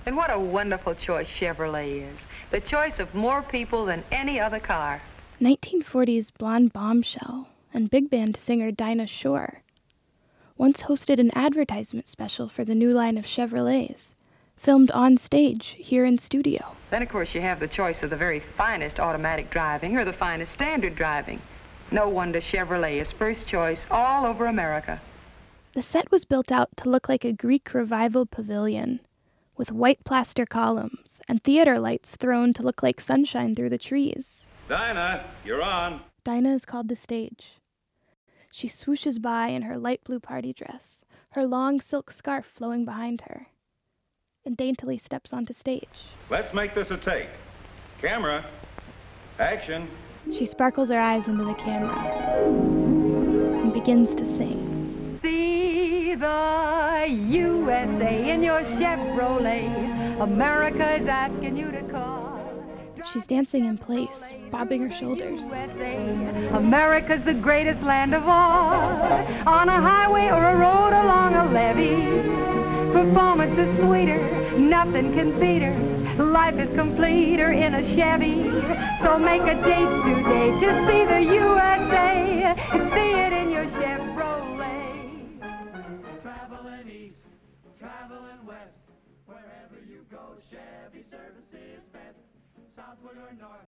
And what a wonderful choice Chevrolet is. The choice of more people than any other car. 1940s blonde bombshell and big band singer Dinah Shore once hosted an advertisement special for the new line of Chevrolets, filmed on stage here in studio. Then, of course, you have the choice of the very finest automatic driving or the finest standard driving. No wonder Chevrolet is first choice all over America. The set was built out to look like a Greek revival pavilion, with white plaster columns and theater lights thrown to look like sunshine through the trees. Dinah, you're on. Dinah is called to stage. She swooshes by in her light blue party dress, her long silk scarf flowing behind her, and daintily steps onto stage. Let's make this a take. Camera, action. She sparkles her eyes into the camera and begins to sing. See the USA in your Chevrolet. America is asking you to call. She's dancing in place, bobbing her shoulders. USA. America's the greatest land of all. On a highway or a road along a levee. Performance is sweeter, nothing can beat her. Life is completer in a Chevy. So make a date today to see the USA. See it in your Chevrolet. Traveling east, traveling west, wherever you go, Chevy service is best. Southward or north.